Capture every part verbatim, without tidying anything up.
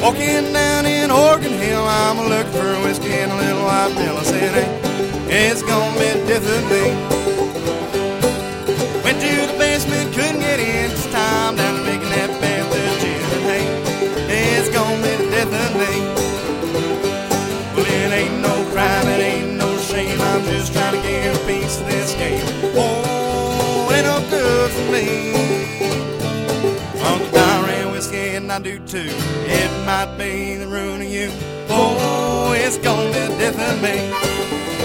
Walking down in Oregon Hill, I'm looking for a whiskey and a little white pill. I said, hey, it's gonna be death of me. Went to the basement, couldn't get in. It's time down to making that Panther gin. And hey, it's gonna be the death of me. Well, it ain't no crime, it ain't no shame. I'm just trying to get a piece of this game. Oh, it ain't no good for me. And I do too. It might be the ruin of you. Oh, it's gonna be the death of me.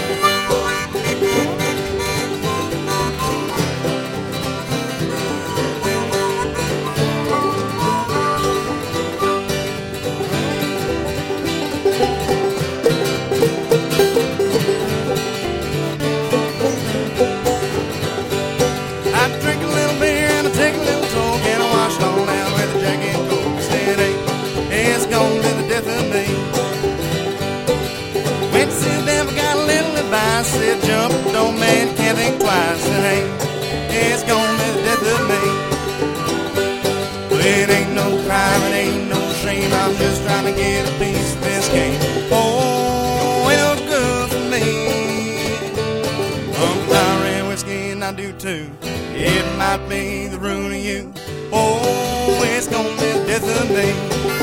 I drink a little beer and I take a little talk and I wash it all down with a Jack and Coke. It's gonna be the death of me. Went to see the devil, got a little advice. Said jump, don't man, can't think twice. And hey, it's gonna be the death of me. Well, it ain't no crime, it ain't no shame. I'm just trying to get a piece of this game. Oh, ain't no good for me. I'm tired of whiskey and I do too. It might be the ruin of you. Oh, it's gonna be the death of me.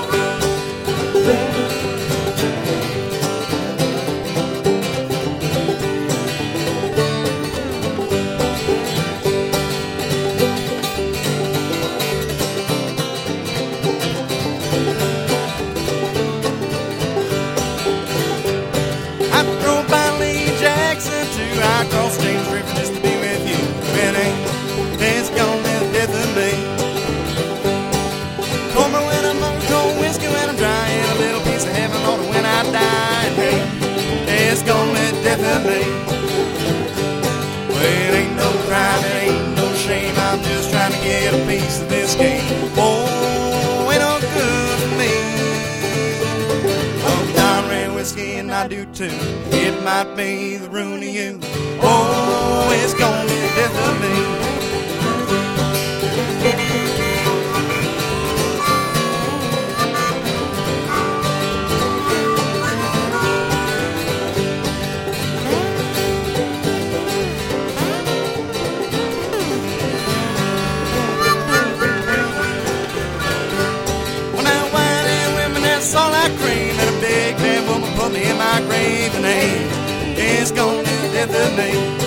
I drove by Lee Jackson too. I crossed James River just to be with you. It ain't, it's gonna be the death of me. Pour me when I'm on cold whiskey when I'm dry, and a little piece of heaven, Lord, when I die. And hey, it's gonna be the death of me. Well, it ain't no crime, it ain't no shame. I'm just trying to get a piece of this game. Oh, ain't no good for me. Oh, Don red whiskey and I do too. It might be the ruin of you. Oh, it's gonna be the death of me. That's all I crave, and a big bad woman put me in my grave, and hey, it's gonna be the death of me.